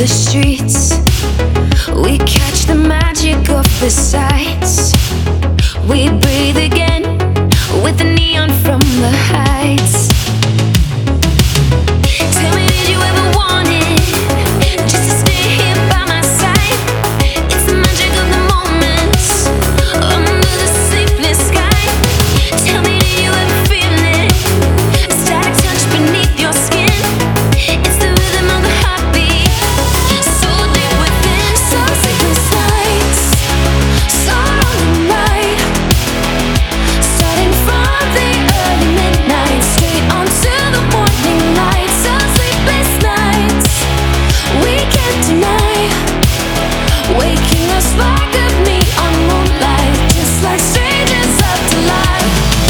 the streets. We catch the magic of the sights. We breathe again with the neon from the heights. Tell me, did you ever want it? Just to stay here by my side. It's the magic of the moments under the sleepless sky. Tell me, did you ever feel it? A static touch beneath your skin. It's the rhythm of the heartbeat, so deep within. So sleepless nights, so long and right, starting from the early midnight, straight on to the morning light. So sleepless nights, we can't deny, waking us like of neon moonlight, just like strangers up to life.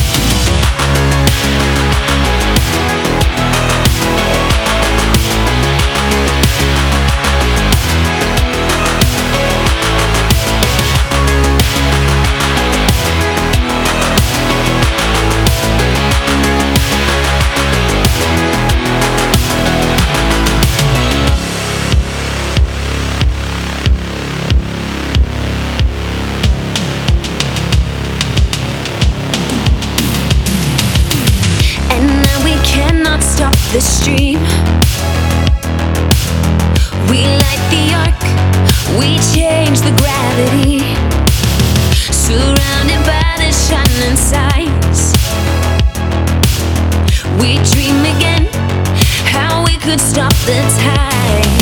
And now we cannot stop the stream. We light the arc, we change the gravity, surrounded by the shining signs. We dream again how we could stop the tide.